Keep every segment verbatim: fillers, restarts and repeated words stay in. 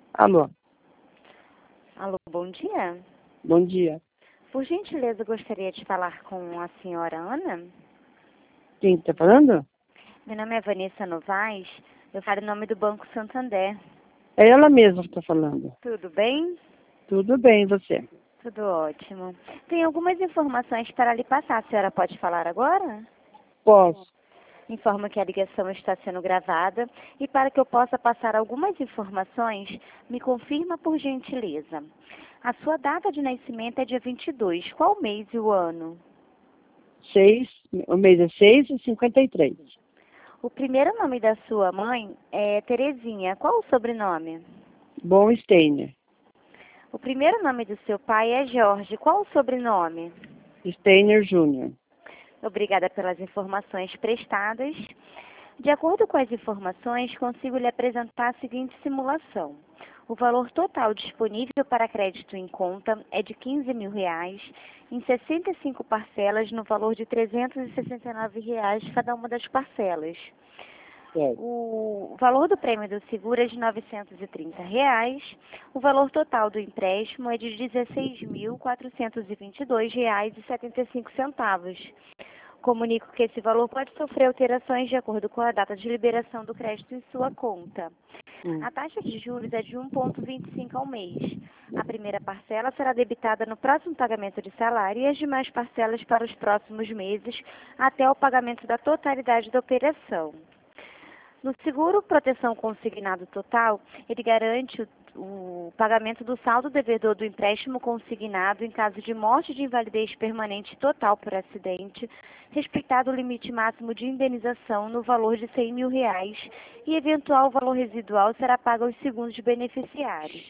Alô, Alô, bom dia. bom dia. Por gentileza, gostaria de falar com a senhora Ana. Quem está falando? Meu nome é Vanessa Novaes. Eu falo em nome do Banco Santander. É ela mesma que está falando. Tudo bem? Tudo bem, e você? Tudo ótimo. Tem algumas informações para lhe passar. A senhora pode falar agora? Posso. Informo que a ligação está sendo gravada e para que eu possa passar algumas informações, me confirma por gentileza. A sua data de nascimento é dia vinte e dois. Qual o mês e o ano? Seis, o mês é seis e cinquenta e três. O primeiro nome da sua mãe é Terezinha. Qual o sobrenome? Bom Steiner. O primeiro nome do seu pai é Jorge. Qual o sobrenome? Steiner Júnior. Obrigada pelas informações prestadas. De acordo com as informações, consigo lhe apresentar a seguinte simulação. O valor total disponível para crédito em conta é de quinze mil reais, em sessenta e cinco parcelas, no valor de trezentos e sessenta e nove reais cada uma das parcelas. Certo. O valor do prêmio do seguro é de novecentos e trinta reais. O valor total do empréstimo é de dezesseis mil quatrocentos e vinte e dois reais e setenta e cinco centavos. Comunico que esse valor pode sofrer alterações de acordo com a data de liberação do crédito em sua conta. Hum. A taxa de juros é de um vírgula vinte e cinco ao mês. A primeira parcela será debitada no próximo pagamento de salário e as demais parcelas para os próximos meses, até o pagamento da totalidade da operação. No seguro proteção consignado total, ele garante o, o pagamento do saldo devedor do empréstimo consignado em caso de morte de invalidez permanente total por acidente, respeitado o limite máximo de indenização no valor de cem mil reais e eventual valor residual será pago aos segundos beneficiários.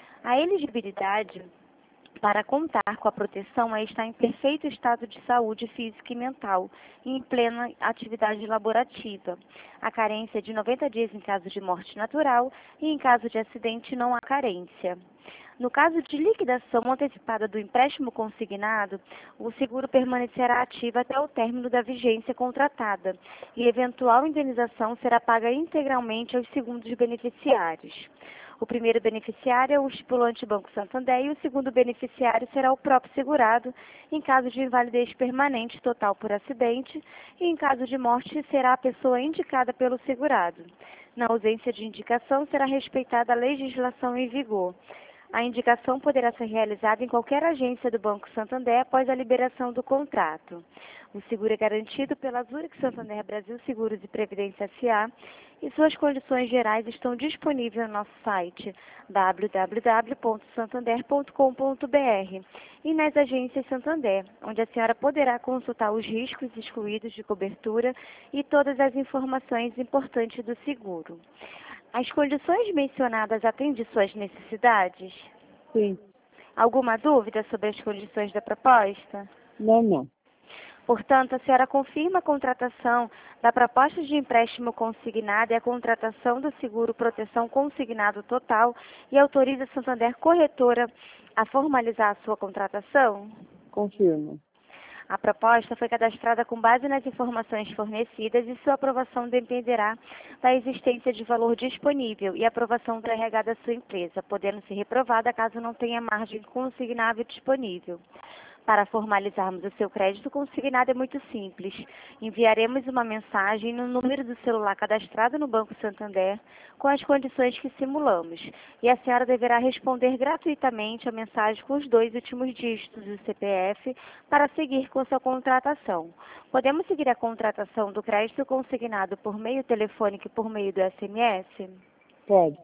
A elegibilidade para contar com a proteção é estar em perfeito estado de saúde física e mental e em plena atividade laborativa. A carência é de noventa dias em caso de morte natural e em caso de acidente não há carência. No caso de liquidação antecipada do empréstimo consignado, o seguro permanecerá ativo até o término da vigência contratada e eventual indenização será paga integralmente aos segundos beneficiários. O primeiro beneficiário é o estipulante Banco Santander e o segundo beneficiário será o próprio segurado, em caso de invalidez permanente total por acidente, e em caso de morte será a pessoa indicada pelo segurado. Na ausência de indicação, será respeitada a legislação em vigor. A indicação poderá ser realizada em qualquer agência do Banco Santander após a liberação do contrato. O seguro é garantido pela Zurich Santander Brasil Seguros e Previdência S A e suas condições gerais estão disponíveis no nosso site w w w ponto santander ponto com ponto b r e nas agências Santander, onde a senhora poderá consultar os riscos excluídos de cobertura e todas as informações importantes do seguro. As condições mencionadas atendem suas necessidades? Sim. Alguma dúvida sobre as condições da proposta? Não, não. Portanto, a senhora confirma a contratação da proposta de empréstimo consignado e a contratação do seguro proteção consignado total e autoriza a Santander Corretora a formalizar a sua contratação? Confirmo. A proposta foi cadastrada com base nas informações fornecidas e sua aprovação dependerá da existência de valor disponível e aprovação do R H da sua empresa, podendo ser reprovada caso não tenha margem consignável disponível. Para formalizarmos o seu crédito consignado é muito simples. Enviaremos uma mensagem no número do celular cadastrado no Banco Santander com as condições que simulamos. E a senhora deverá responder gratuitamente a mensagem com os dois últimos dígitos do C P F para seguir com sua contratação. Podemos seguir a contratação do crédito consignado por meio telefônico e por meio do S M S? Pode.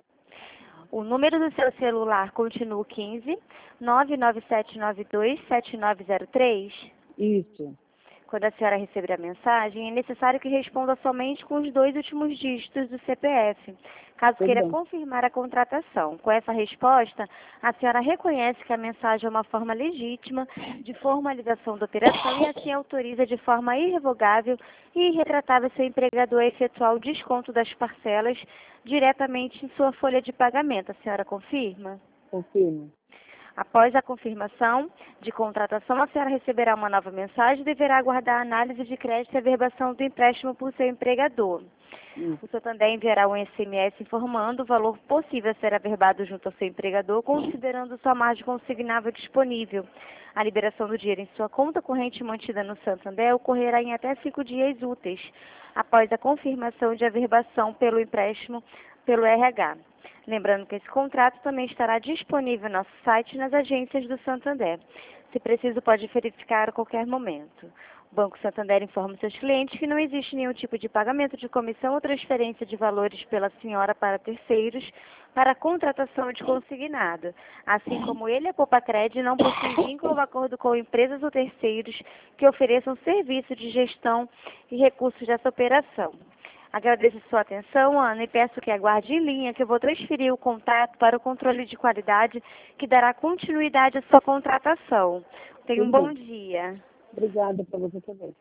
O número do seu celular continua o quinze, nove nove sete nove dois, sete nove zero três? Isso. Quando a senhora receber a mensagem, é necessário que responda somente com os dois últimos dígitos do C P F, caso Tudo queira bem. confirmar a contratação. Com essa resposta, a senhora reconhece que a mensagem é uma forma legítima de formalização da operação e assim autoriza de forma irrevogável e irretratável seu empregador a efetuar o desconto das parcelas diretamente em sua folha de pagamento. A senhora confirma? Confirmo. Após a confirmação de contratação, a senhora receberá uma nova mensagem e deverá aguardar a análise de crédito e averbação do empréstimo por seu empregador. Hum. O Santander enviará um S M S informando o valor possível a ser averbado junto ao seu empregador, considerando sua margem consignável disponível. A liberação do dinheiro em sua conta corrente mantida no Santander ocorrerá em até cinco dias úteis, após a confirmação de averbação pelo empréstimo pelo R H. Lembrando que esse contrato também estará disponível no nosso site e nas agências do Santander. Se preciso, pode verificar a qualquer momento. O Banco Santander informa seus clientes que não existe nenhum tipo de pagamento de comissão ou transferência de valores pela senhora para terceiros para a contratação de consignado. Assim como ele, a Popacred não possui vínculo ou acordo com empresas ou terceiros que ofereçam serviço de gestão e recursos dessa operação. Agradeço sua atenção, Ana, e peço que aguarde em linha que eu vou transferir o contato para o controle de qualidade que dará continuidade à sua contratação. Tenha um bom dia. Obrigada para você também.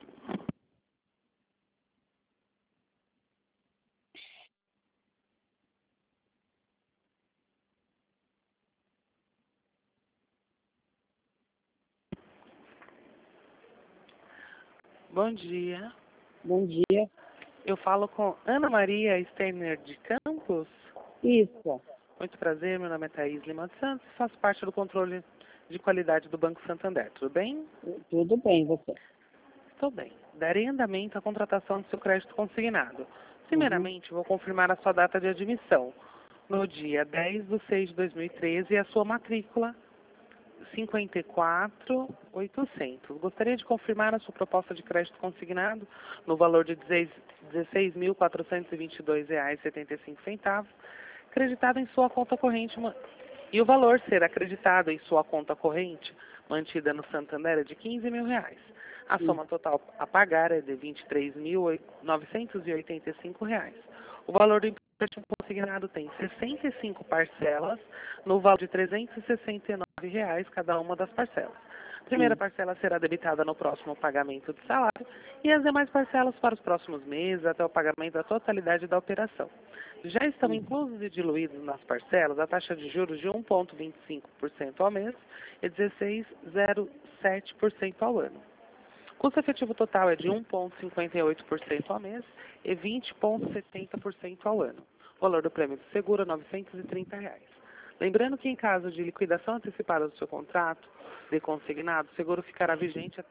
Bom dia. Bom dia. Eu falo com Ana Maria Steiner de Campos. Isso. Muito prazer, meu nome é Thaís Lima dos Santos, faço parte do controle de qualidade do Banco Santander. Tudo bem? Tudo bem, você? Estou bem. Darei andamento à contratação do seu crédito consignado. Primeiramente, vou confirmar a sua data de admissão. No dia dez de seis de dois mil e treze, e a sua matrícula cinquenta e quatro mil oitocentos. Gostaria de confirmar a sua proposta de crédito consignado no valor de dezesseis mil quatrocentos e vinte e dois reais e setenta e cinco centavos, acreditado em sua conta corrente, e o valor ser acreditado em sua conta corrente mantida no Santander é de quinze mil reais. A soma total a pagar é de vinte e três mil novecentos e oitenta e cinco reais. O valor do empréstimo consignado tem sessenta e cinco parcelas, no valor de trezentos e sessenta e nove reais cada uma das parcelas. A primeira parcela será debitada no próximo pagamento de salário e as demais parcelas para os próximos meses até o pagamento da totalidade da operação. Já estão inclusos e diluídos nas parcelas a taxa de juros de um vírgula vinte e cinco por cento ao mês e dezesseis vírgula zero sete por cento ao ano. O custo efetivo total é de um vírgula cinquenta e oito por cento ao mês e vinte vírgula setenta por cento ao ano. O valor do prêmio de seguro é novecentos e trinta reais. Lembrando que em caso de liquidação antecipada do seu contrato de consignado, o seguro ficará vigente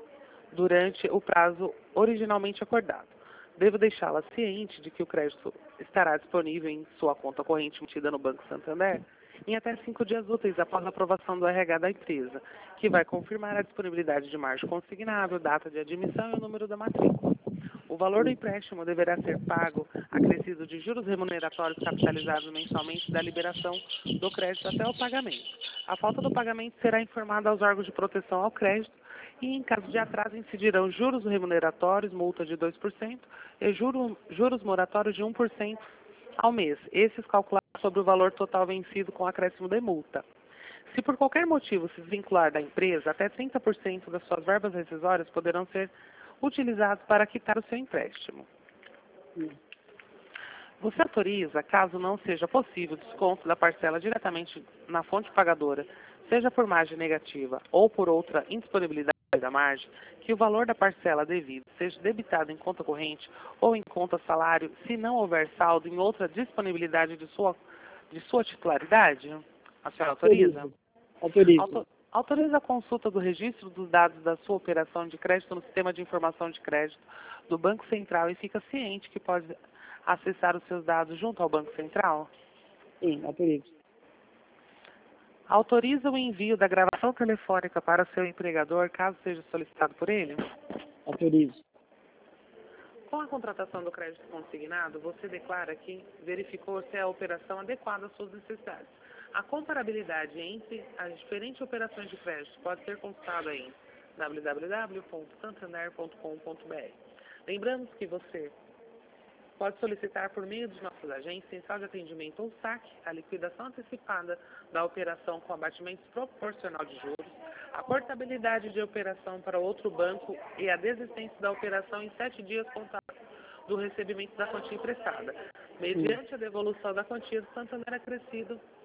durante o prazo originalmente acordado. Devo deixá-la ciente de que o crédito estará disponível em sua conta corrente mantida no Banco Santander em até cinco dias úteis após a aprovação do R H da empresa, que vai confirmar a disponibilidade de margem consignável, data de admissão e o número da matrícula. O valor do empréstimo deverá ser pago acrescido de juros remuneratórios capitalizados mensalmente da liberação do crédito até o pagamento. A falta do pagamento será informada aos órgãos de proteção ao crédito e, em caso de atraso, incidirão juros remuneratórios, multa de dois por cento e juros, juros moratórios de um por cento ao mês, esses calculados sobre o valor total vencido com acréscimo de multa. Se por qualquer motivo se desvincular da empresa, até trinta por cento das suas verbas rescisórias poderão ser utilizados para quitar o seu empréstimo. Você autoriza, caso não seja possível, o desconto da parcela diretamente na fonte pagadora, seja por margem negativa ou por outra indisponibilidade da margem, que o valor da parcela devida seja debitado em conta corrente ou em conta salário, se não houver saldo em outra disponibilidade de sua, de sua titularidade? A senhora autoriza? Autorizo. Auto, autoriza a consulta do registro dos dados da sua operação de crédito no sistema de informação de crédito do Banco Central e fica ciente que pode acessar os seus dados junto ao Banco Central? Sim, autorizo. Autoriza o envio da gravação telefônica para seu empregador, caso seja solicitado por ele? Autorizo. Com a contratação do crédito consignado, você declara que verificou se é a operação adequada às suas necessidades. A comparabilidade entre as diferentes operações de crédito pode ser consultada em w w w ponto santander ponto com ponto b r. Lembramos que você pode solicitar por meio de nossas agências, central de atendimento ou saque, a liquidação antecipada da operação com abatimento proporcional de juros, a portabilidade de operação para outro banco e a desistência da operação em sete dias contados do recebimento da quantia emprestada. Mediante a devolução da quantia, do Santander acrescido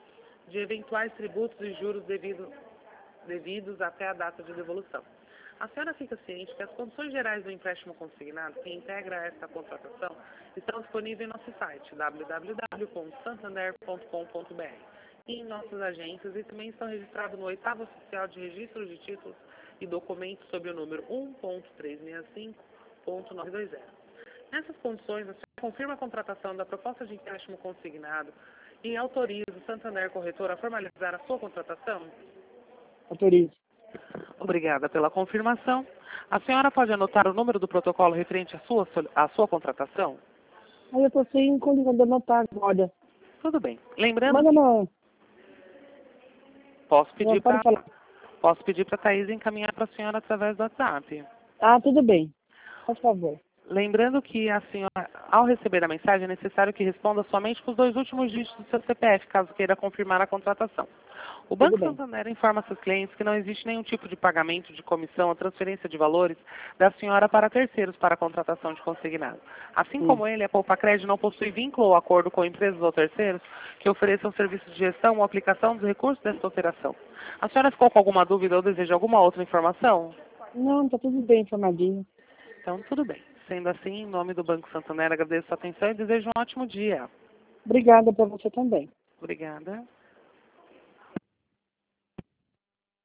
de eventuais tributos e juros devido, devidos até a data de devolução. A senhora fica ciente que as condições gerais do empréstimo consignado, que integra esta contratação, estão disponíveis em nosso site, w w w ponto santander ponto com ponto b r, e em nossas agências, e também estão registrados no oitavo oficial de registro de títulos e documentos sob o número um ponto trezentos e sessenta e cinco ponto novecentos e vinte. Nessas condições, a senhora confirma a contratação da proposta de empréstimo consignado e autoriza o Santander Corretora a formalizar a sua contratação? Autorizo. Obrigada pela confirmação. A senhora pode anotar o número do protocolo referente à sua, à sua contratação? Aí eu tô sem condição de anotar agora. Tudo bem. Lembrando, Manda não. posso pedir Não, pode para falar. posso pedir para a Thaís encaminhar para a senhora através do WhatsApp. Ah, tudo bem. Por favor. Lembrando que a senhora, ao receber a mensagem, é necessário que responda somente com os dois últimos dígitos do seu C P F, caso queira confirmar a contratação. O Banco bem. Santander informa seus clientes que não existe nenhum tipo de pagamento de comissão ou transferência de valores da senhora para terceiros para a contratação de consignado. Assim Hum. como ele, a Poupa-Crédito não possui vínculo ou acordo com empresas ou terceiros que ofereçam serviços de gestão ou aplicação dos recursos desta operação. A senhora ficou com alguma dúvida ou deseja alguma outra informação? Não, tá tudo bem informadinho. Então, tudo bem. Sendo assim, em nome do Banco Santander, agradeço a atenção e desejo um ótimo dia. Obrigada para você também. Obrigada.